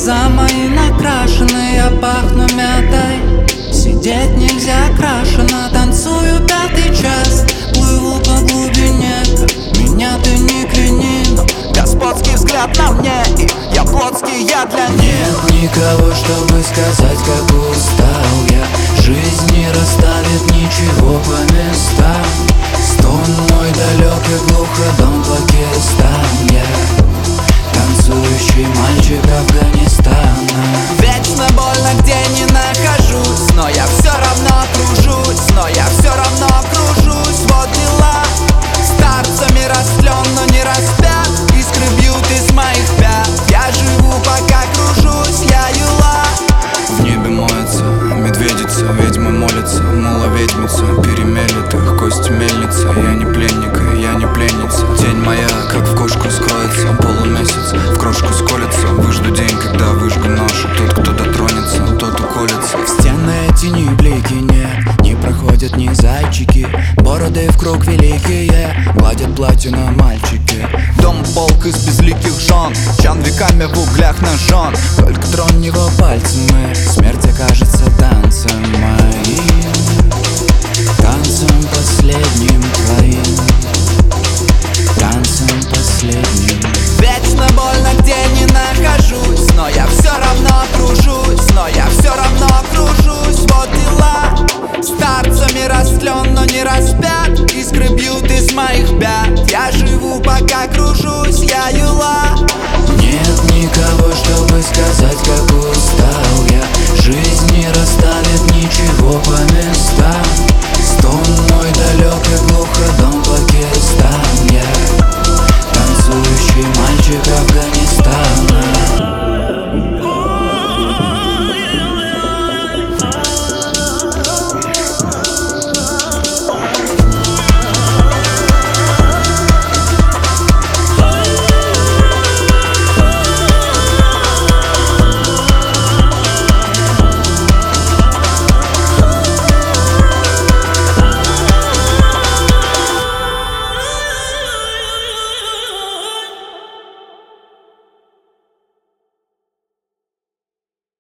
Глаза мои накрашены, я пахну мятой. Сидеть нельзя, крашено, танцую 5-й час. Плыву по глубине, меня ты не клини. Господский взгляд на мне, и я плотский, я для них. Нет никого, чтобы сказать, как устал я. Жизнь не расставит ничего по местам. Стон мой далекий, глухо дом Пакистан. Я танцующий мальчик Афганистана. Вечно больно, где не нахожусь, но я все равно кружусь, но я все равно кружусь. Вот дела, старцами растлен, но не распят. Искры бьют из моих пят. Я живу, пока кружусь, я юла. В небе моется медведица, ведьма молится, мула ведьмица, перемелет их кости мельница. Я не пленник, я не пленница. Тень моя, как в кошку скроется, полумесяц в крошку сколется. Выжду день, когда выжгу нож, и тот, кто дотронется, тот уколется. В стены эти не блики, не проходят ни зайчики. Бороды в круг великие, гладят платье на мальчике. Дом полк из безликих жен, чан веками в углях нажжен. Только тронь его пальцами, смерть окажется танцем моим, танцем последним твоим, танцем последним. Вечно больно, где не нахожусь, но я все равно кружусь, но я все равно кружусь. Вот дела, старцами растлен, но не распят. Искры бьют из моих пят. Я живу, пока кружусь, я юла.